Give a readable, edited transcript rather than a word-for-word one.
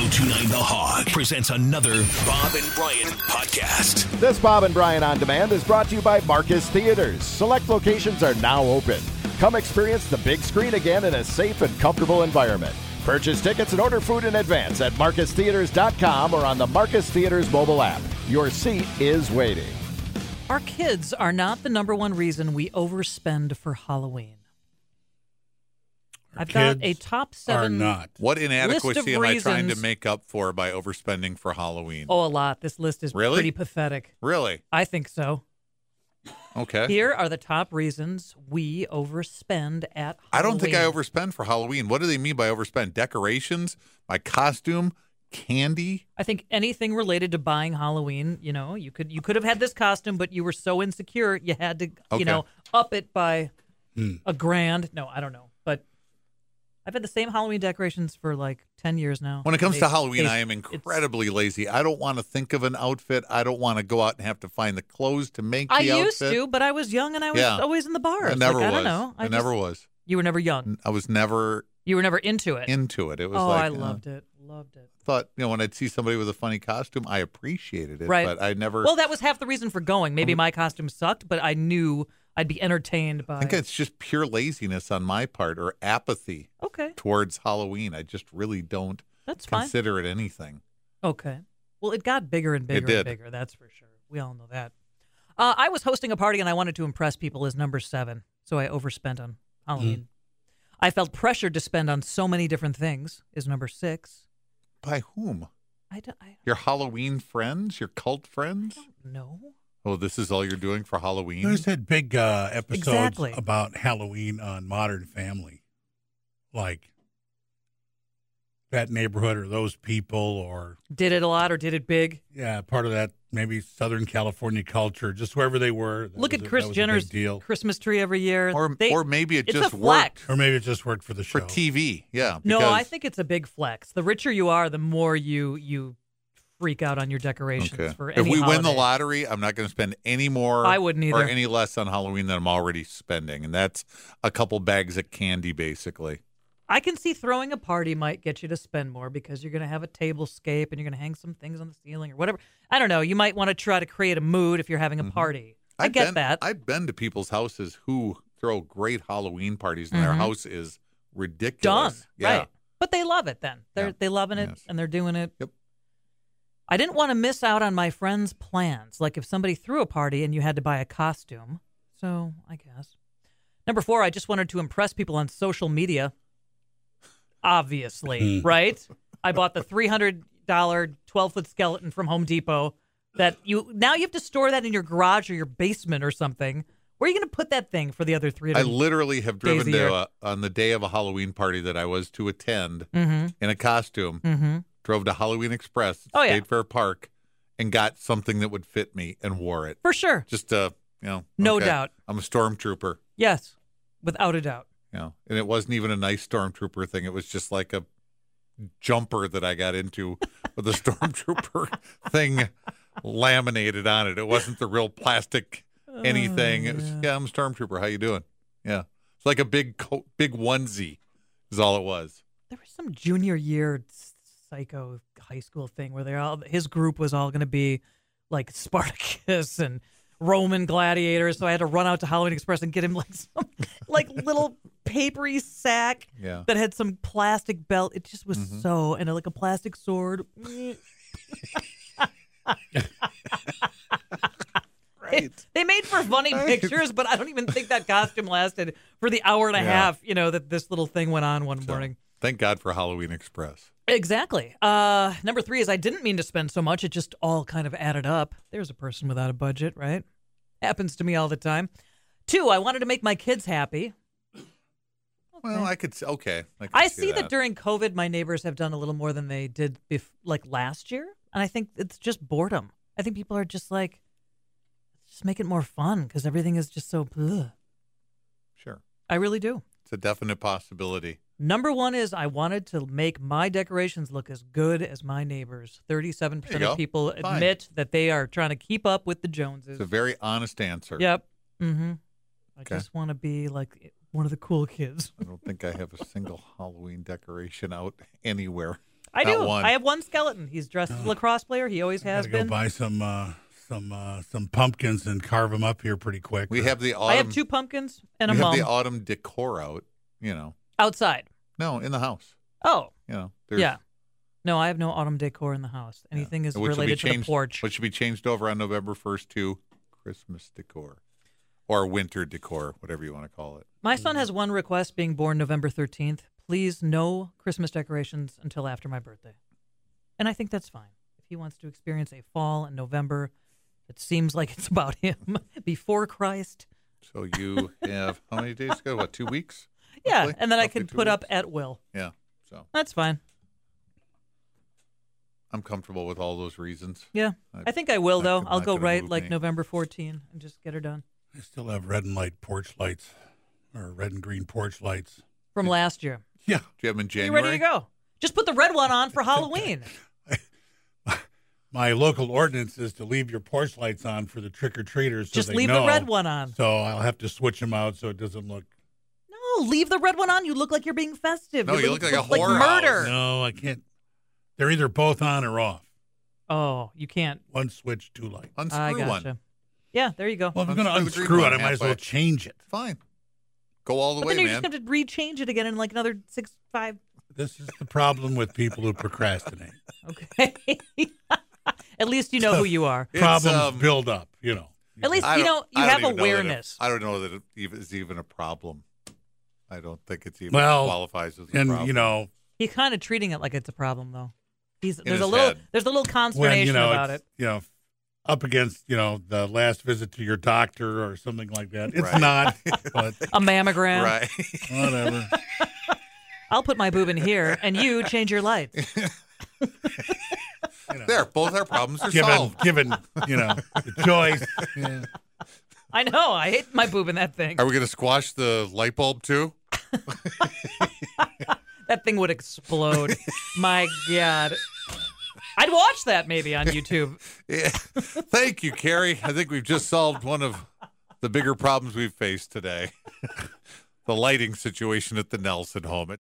1029 The Hog presents another Bob and Brian podcast. This Bob and Brian On Demand is brought to you by Marcus Theaters. Select locations are now open. Come experience the big screen again in a safe and comfortable environment. Purchase tickets and order food in advance at marcustheaters.com or on the Marcus Theaters mobile app. Your seat is waiting. Our kids are not the number one reason we overspend for Halloween. I've got a top 7. Are not. What inadequacy am I trying to reasons. make up for by overspending for Halloween? Oh, a lot. This list is Really? pretty pathetic. Really? I think so. Okay. Here are the top reasons we overspend at Halloween. I don't think I overspend for Halloween. What do they mean by overspend? Decorations? My costume? Candy? I think anything related to buying Halloween, you could have had this costume, but you were so insecure you had to, Okay. up it by $1,000. No, I don't know. But I've had the same Halloween decorations for like 10 years now. When it comes to Halloween, I am it's- incredibly lazy. I don't want to think of an outfit. I don't want to go out and have to find the clothes to make the I outfit. used to, but I was young and I was always in the bars. I never I was. don't know. I never was. You were never young. I was never You were never into it. into it. It was I like, loved it. Loved it. thought, when I'd see somebody with a funny costume, I appreciated it. Right. But I never. Well, that was half the reason for going. Maybe my costume sucked, but I knew I'd be entertained by I think it's just pure laziness on my part or apathy Okay, towards Halloween. I just really don't that's fine. consider it anything. Okay. Well, it got bigger and bigger did. and bigger. That's for sure. We all know that. I was hosting a party and I wanted to impress people as number 7, so I overspent on Halloween. I felt pressured to spend on so many different things is number 6. By whom? I Your Halloween friends? Your cult friends? don't know. Oh, this is all you're doing for Halloween? There's that big episodes Exactly. about Halloween on Modern Family, like that neighborhood or those people, or Did it a lot or did it big? part of that maybe Southern California culture, just wherever they were. Look at that Kris was a Jenner's big deal, Christmas tree every year. Or maybe it it's just a flex. worked or maybe it just worked for the show. for TV. Yeah. No, because- I think it's a big flex. The richer you are, the more you freak out on your decorations Okay. for If any we win the holiday. lottery, I'm not going to spend any more I wouldn't or either. any less on Halloween than I'm already spending. And that's a couple bags of candy, basically. I can see throwing a party might get you to spend more because you're going to have a tablescape and you're going to hang some things on the ceiling or whatever. I don't know. You might want to try to create a mood if you're having a party. I get that. I've been to people's houses who throw great Halloween parties, and their house is Done. ridiculous. Yeah. Right. But they love it then. They're Yeah. they loving it Yes. and they're doing it. Yep. I didn't want to miss out on my friends' plans. Like if somebody threw a party and you had to buy a costume. So I guess. Number 4, I just wanted to impress people on social media. Obviously, right? I bought the $300 12-foot skeleton from Home Depot that you have to store that in your garage or your basement or something. Where are you going to put that thing for the other 300? I literally have Days driven a year. to on the day of a Halloween party that I was to attend Mm-hmm. in a costume. Mm-hmm. Drove to Halloween Express, Oh, yeah. State Fair Park, and got something that would fit me and wore it. For sure. Just no No doubt. I'm a stormtrooper. Yes, without a doubt. And it wasn't even a nice stormtrooper thing. It was just like a jumper that I got into with a stormtrooper thing laminated on it. It wasn't the real plastic anything. It was, I'm a stormtrooper. How you doing? Yeah. It's like a big onesie is all it was. There was some junior year psycho high school thing where his group was all going to be like Spartacus and Roman gladiators. So I had to run out to Halloween Express and get him like some like little papery sack Yeah. that had some plastic belt. It just was and like a plastic sword. Right. They made for funny pictures, but I don't even think that costume lasted for the hour and a half, that this little thing went on one morning. Thank God for Halloween Express. Exactly. Number 3 is I didn't mean to spend so much. It just all kind of added up. There's a person without a budget, right? Happens to me all the time. 2, I wanted to make my kids happy. Well, I could I see that during COVID, my neighbors have done a little more than they did like last year. And I think it's just boredom. I think people are just like, just make it more fun because everything is just so ugh. Sure. I really do. It's a definite possibility. Number 1 is I wanted to make my decorations look as good as my neighbors. 37% There you of go. people Fine. admit that they are trying to keep up with the Joneses. It's a very honest answer. Yep. Mm-hmm. I Okay. just want to be like one of the cool kids. I don't think I have a single Halloween decoration out anywhere. I Not do. one. I have one skeleton. He's dressed as a lacrosse player. He always has Gotta been. go buy some pumpkins and carve them up here pretty quick. We have the autumn. I have 2 pumpkins and a we have mum the autumn decor out. outside. No, in the house. Oh, There's, yeah. No, I have no autumn decor in the house. Anything is which will be related to the changed- porch. Which should be changed over on November 1st to Christmas decor or winter decor, whatever you want to call it. My son has one request, being born November 13th. Please, no Christmas decorations until after my birthday. And I think that's fine. If he wants to experience a fall in November, it seems like it's about him before Christ. So you have how many days ago? What, 2 weeks? Yeah, Roughly? and then I Roughly can 2 put up weeks? at will. Yeah. So That's fine. I'm comfortable with all those reasons. Yeah. Not- I think I will, not though. gonna- I'll not go gonna right move like me. November 14 and just get her done. I still have red and light porch lights, or red and green porch lights. From last year. Yeah. Do you have them in Are you January? ready to go? Just put the red one on for Halloween. My local ordinance is to leave your porch lights on for the trick-or-treaters. So Just they leave know. the red one on. So I'll have to switch them out so it doesn't look. No, leave the red one on. You look like you're being festive. No, you look like a whorehouse. murder. No, I can't. They're either both on or off. Oh, you can't. One switch, 2 lights. Unscrew I gotcha. one. Yeah, there you go. Well, if I'm going to Unscrew the green unscrew it, one I might as well halfway. change it. Fine. Go all the But way, then you're man. just going to rechange it again in like another 5. This is the problem with people who procrastinate. Okay. At least you know who you are. It's, Problems build up, you know. At least I you don't- know you I don't have even know that it- awareness. I don't know that it is even a problem. I don't think it's even Well, qualifies as a And, problem. you know, He's kind of treating it like it's a problem, though. There's his a little head. there's a little when, consternation you know, about it's, it. you know, up against, you know, the last visit to your doctor or something like that. It's Right. not, but A mammogram. right. whatever. I'll put my boob in here, and you change your lights. You know, There, both our problems are solved. given, you know, the choice. Yeah. I know. I hate my boob in that thing. Are we going to squash the light bulb too? That thing would explode. My God. I'd watch that maybe on YouTube. Yeah. Thank you, Carrie. I think we've just solved one of the bigger problems we've faced today. The lighting situation at the Nelson home.